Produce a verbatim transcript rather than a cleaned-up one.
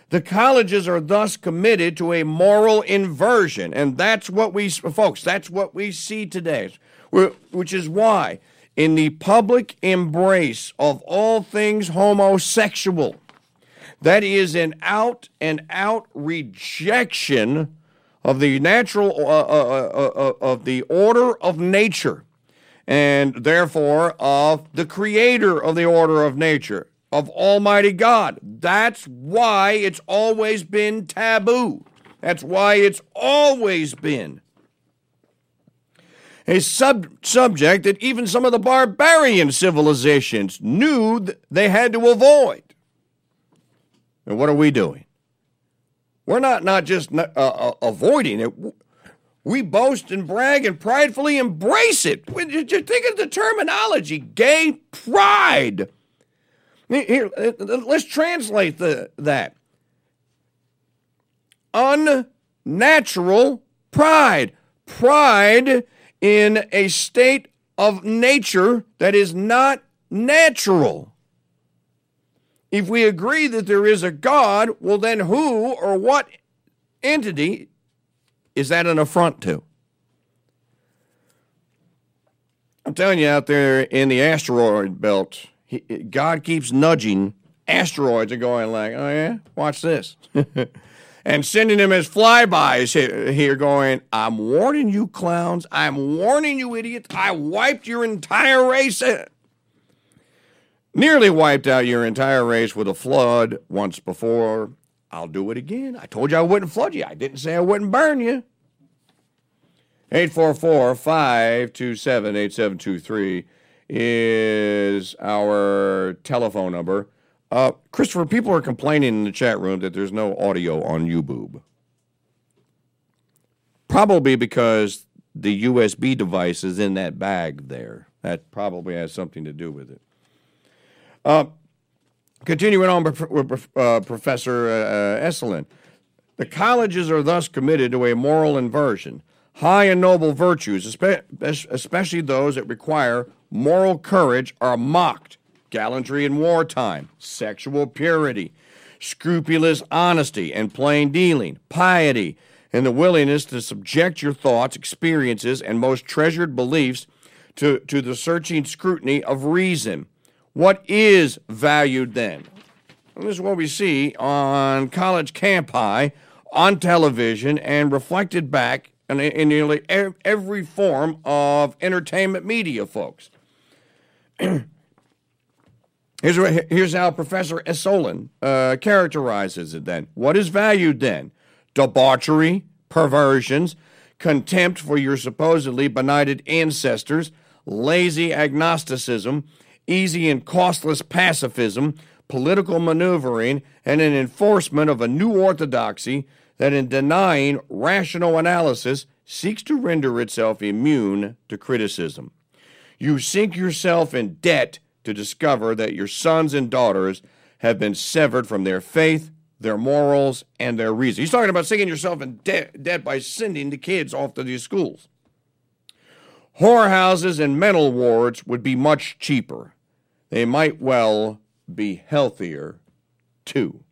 The colleges are thus committed to a moral inversion, and that's what we, folks, that's what we see today, which is why in the public embrace of all things homosexual, that is an out and out rejection of the natural, uh, uh, uh, uh, of the order of nature, and therefore of the creator of the order of nature, of Almighty God. That's why it's always been taboo. That's why it's always been a sub- subject that even some of the barbarian civilizations knew th- they had to avoid. And what are we doing? We're not, not just uh, uh, avoiding it. We boast and brag and pridefully embrace it. Just think of the terminology, gay pride. Here, let's translate the, that. Unnatural pride. Pride in a state of nature that is not natural. If we agree that there is a God, well then who or what entity is that an affront to? I'm telling you, out there in the asteroid belt, he, God keeps nudging asteroids and going like, oh yeah, watch this. And sending them as flybys here, here going, I'm warning you clowns, I'm warning you idiots, I wiped your entire race. Nearly wiped out your entire race with a flood once before. I'll do it again. I told you I wouldn't flood you. I didn't say I wouldn't burn you. eight four four, five two seven, eight seven two three is our telephone number. Uh, Christopher, people are complaining in the chat room that there's no audio on YouBoob. Probably because the U S B device is in that bag there. That probably has something to do with it. Uh, continuing on with uh, Professor uh, Esselin. The colleges are thus committed to a moral inversion. High and noble virtues, especially those that require moral courage, are mocked. Gallantry in wartime, sexual purity, scrupulous honesty and plain dealing, piety, and the willingness to subject your thoughts, experiences, and most treasured beliefs to, to the searching scrutiny of reason. What is valued then? And this is what we see on college campi, on television, and reflected back in, in nearly every form of entertainment media, folks. Here's, here's how Professor Esselin uh, characterizes it then. What is valued then? Debauchery, perversions, contempt for your supposedly benighted ancestors, lazy agnosticism, easy and costless pacifism, political maneuvering, and an enforcement of a new orthodoxy that in denying rational analysis seeks to render itself immune to criticism. You sink yourself in debt to discover that your sons and daughters have been severed from their faith, their morals, and their reason. He's talking about sinking yourself in de- debt by sending the kids off to these schools. Whorehouses and mental wards would be much cheaper. They might well be healthier, too.